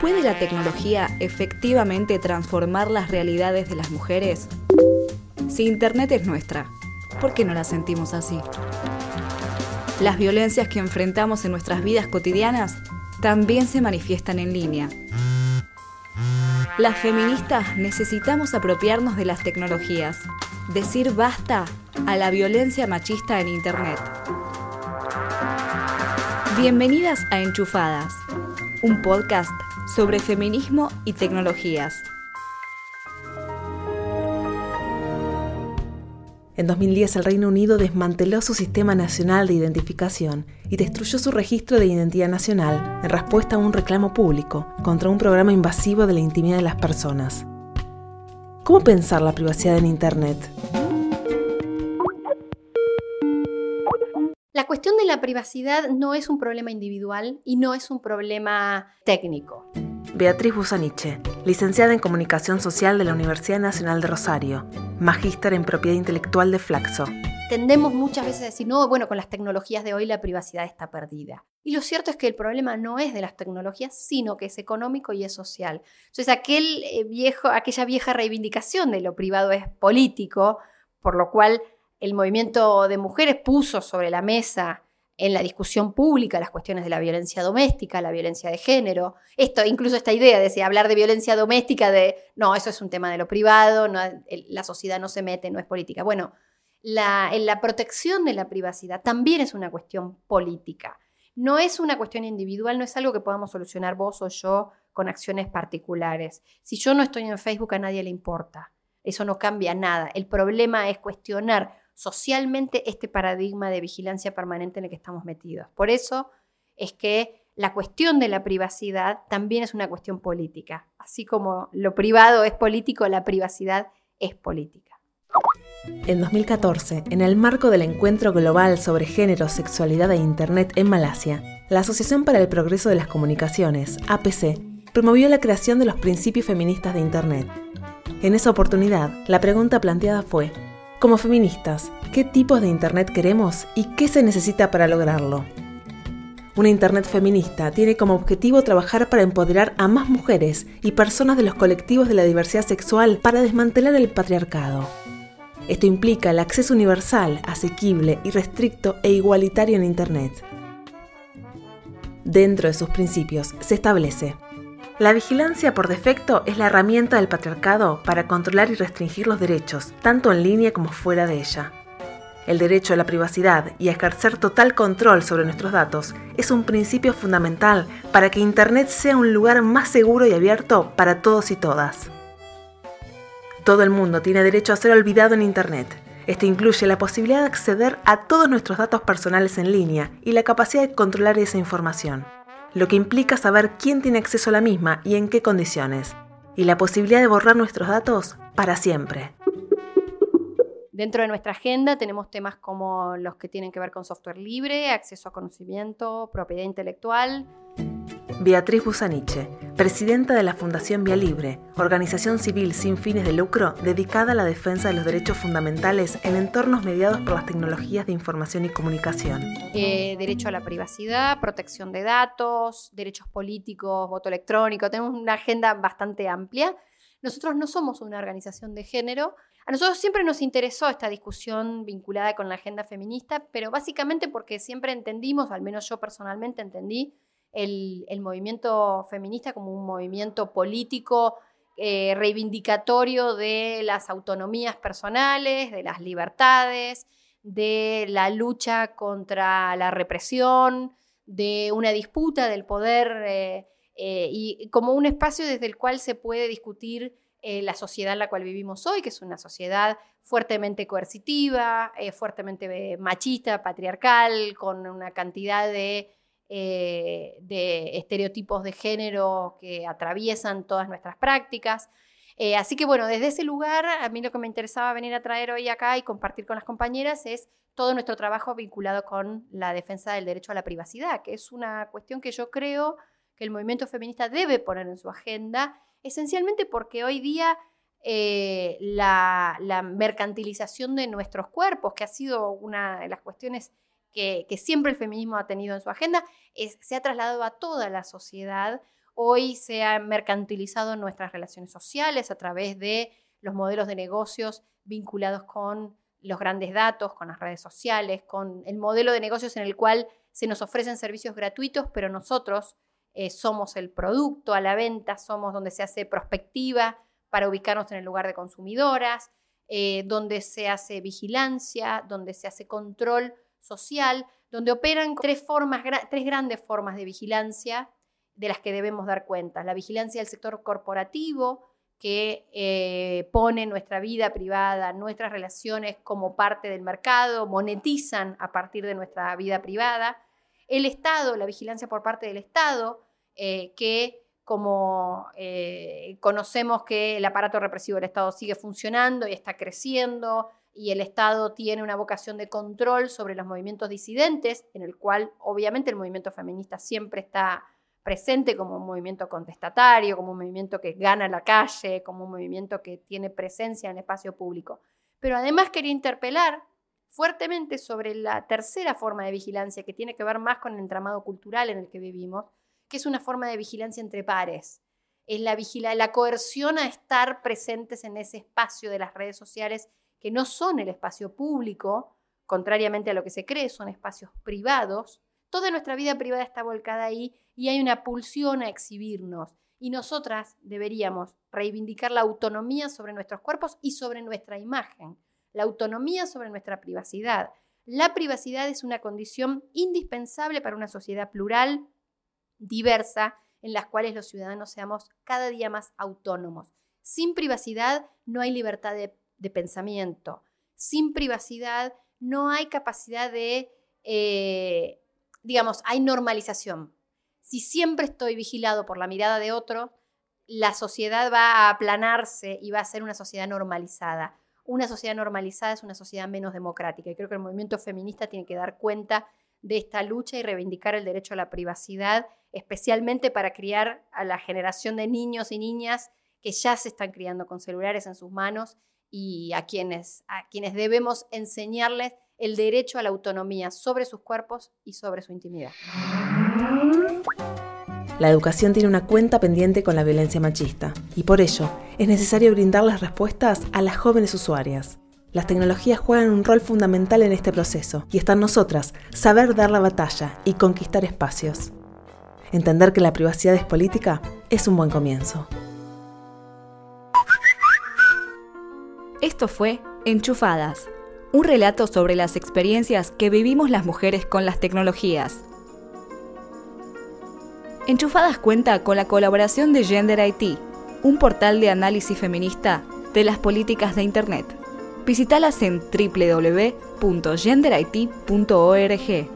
¿Puede la tecnología efectivamente transformar las realidades de las mujeres? Si Internet es nuestra, ¿por qué no la sentimos así? Las violencias que enfrentamos en nuestras vidas cotidianas también se manifiestan en línea. Las feministas necesitamos apropiarnos de las tecnologías, decir basta a la violencia machista en Internet. Bienvenidas a Enchufadas, un podcast sobre feminismo y tecnologías. En 2010 el Reino Unido desmanteló su Sistema Nacional de Identificación y destruyó su registro de identidad nacional en respuesta a un reclamo público contra un programa invasivo de la intimidad de las personas. ¿Cómo pensar la privacidad en Internet? La cuestión de la privacidad no es un problema individual y no es un problema técnico. Beatriz Busaniche, licenciada en Comunicación Social de la Universidad Nacional de Rosario, magíster en Propiedad Intelectual de Flaxo. Tendemos muchas veces a decir, no, bueno, con las tecnologías de hoy la privacidad está perdida. Y lo cierto es que el problema no es de las tecnologías, sino que es económico y es social. Entonces, aquella vieja reivindicación de lo privado es político, por lo cual el movimiento de mujeres puso sobre la mesa en la discusión pública las cuestiones de la violencia doméstica, la violencia de género. Incluso esta idea de hablar de violencia doméstica, no, eso es un tema de lo privado, no, la sociedad no se mete, no es política. Bueno, la protección de la privacidad también es una cuestión política. No es una cuestión individual, no es algo que podamos solucionar vos o yo con acciones particulares. Si yo no estoy en Facebook, a nadie le importa. Eso no cambia nada. El problema es cuestionar socialmente este paradigma de vigilancia permanente en el que estamos metidos. Por eso es que la cuestión de la privacidad también es una cuestión política. Así como lo privado es político, la privacidad es política. En 2014, en el marco del Encuentro Global sobre Género, Sexualidad e Internet en Malasia, la Asociación para el Progreso de las Comunicaciones, APC, promovió la creación de los principios feministas de Internet. En esa oportunidad, la pregunta planteada fue: como feministas, ¿qué tipos de Internet queremos y qué se necesita para lograrlo? Una Internet feminista tiene como objetivo trabajar para empoderar a más mujeres y personas de los colectivos de la diversidad sexual para desmantelar el patriarcado. Esto implica el acceso universal, asequible, irrestricto e igualitario en Internet. Dentro de sus principios se establece: la vigilancia por defecto es la herramienta del patriarcado para controlar y restringir los derechos, tanto en línea como fuera de ella. El derecho a la privacidad y a ejercer total control sobre nuestros datos es un principio fundamental para que Internet sea un lugar más seguro y abierto para todos y todas. Todo el mundo tiene derecho a ser olvidado en Internet. Esto incluye la posibilidad de acceder a todos nuestros datos personales en línea y la capacidad de controlar esa información, lo que implica saber quién tiene acceso a la misma y en qué condiciones, y la posibilidad de borrar nuestros datos para siempre. Dentro de nuestra agenda tenemos temas como los que tienen que ver con software libre, acceso a conocimiento, propiedad intelectual. Beatriz Busaniche, presidenta de la Fundación Vía Libre, organización civil sin fines de lucro dedicada a la defensa de los derechos fundamentales en entornos mediados por las tecnologías de información y comunicación. Derecho a la privacidad, protección de datos, derechos políticos, voto electrónico. Tenemos una agenda bastante amplia. Nosotros no somos una organización de género. A nosotros siempre nos interesó esta discusión vinculada con la agenda feminista, pero básicamente porque siempre entendimos, al menos yo personalmente entendí, el movimiento feminista como un movimiento político reivindicatorio de las autonomías personales, de las libertades, de la lucha contra la represión, de una disputa del poder y como un espacio desde el cual se puede discutir la sociedad en la cual vivimos hoy, que es una sociedad fuertemente coercitiva, fuertemente machista, patriarcal, con una cantidad de estereotipos de género que atraviesan todas nuestras prácticas. Así que bueno, desde ese lugar, a mí lo que me interesaba venir a traer hoy acá y compartir con las compañeras es todo nuestro trabajo vinculado con la defensa del derecho a la privacidad, que es una cuestión que yo creo que el movimiento feminista debe poner en su agenda, esencialmente porque hoy día la mercantilización de nuestros cuerpos, que ha sido una de las cuestiones que siempre el feminismo ha tenido en su agenda, se ha trasladado a toda la sociedad. hoy se ha mercantilizado nuestras relaciones sociales a través de los modelos de negocios vinculados con los grandes datos, con las redes sociales, con el modelo de negocios en el cual se nos ofrecen servicios gratuitos, pero nosotros somos el producto a la venta, somos donde se hace prospectiva para ubicarnos en el lugar de consumidoras, donde se hace vigilancia, donde se hace control social, donde operan tres grandes formas de vigilancia de las que debemos dar cuenta. La vigilancia del sector corporativo, que pone nuestra vida privada, nuestras relaciones como parte del mercado, monetizan a partir de nuestra vida privada. El Estado, la vigilancia por parte del Estado, que como conocemos que el aparato represivo del Estado sigue funcionando y está creciendo, y el Estado tiene una vocación de control sobre los movimientos disidentes, en el cual obviamente el movimiento feminista siempre está presente como un movimiento contestatario, como un movimiento que gana la calle, como un movimiento que tiene presencia en el espacio público. Pero además quería interpelar fuertemente sobre la tercera forma de vigilancia, que tiene que ver más con el entramado cultural en el que vivimos, que es una forma de vigilancia entre pares. Es la coerción a estar presentes en ese espacio de las redes sociales, que no son el espacio público, contrariamente a lo que se cree, son espacios privados. Toda nuestra vida privada está volcada ahí y hay una pulsión a exhibirnos. Y nosotras deberíamos reivindicar la autonomía sobre nuestros cuerpos y sobre nuestra imagen, la autonomía sobre nuestra privacidad. La privacidad es una condición indispensable para una sociedad plural, diversa, en las cuales los ciudadanos seamos cada día más autónomos. Sin privacidad no hay libertad de pensamiento. Sin privacidad no hay capacidad de, hay normalización. Si siempre estoy vigilado por la mirada de otro, la sociedad va a aplanarse y va a ser una sociedad normalizada. Una sociedad normalizada es una sociedad menos democrática. Y creo que el movimiento feminista tiene que dar cuenta de esta lucha y reivindicar el derecho a la privacidad, especialmente para criar a la generación de niños y niñas que ya se están criando con celulares en sus manos y a quienes debemos enseñarles el derecho a la autonomía sobre sus cuerpos y sobre su intimidad. La educación tiene una cuenta pendiente con la violencia machista y por ello es necesario brindar las respuestas a las jóvenes usuarias. Las tecnologías juegan un rol fundamental en este proceso y está en nosotras saber dar la batalla y conquistar espacios. Entender que la privacidad es política es un buen comienzo. Esto fue Enchufadas, un relato sobre las experiencias que vivimos las mujeres con las tecnologías. Enchufadas cuenta con la colaboración de Gender IT, un portal de análisis feminista de las políticas de Internet. Visítalas en www.genderit.org.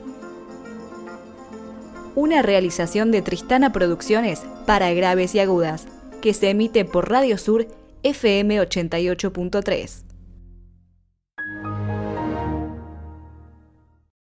Una realización de Tristana Producciones para graves y agudas, que se emite por Radio Sur FM 88.3.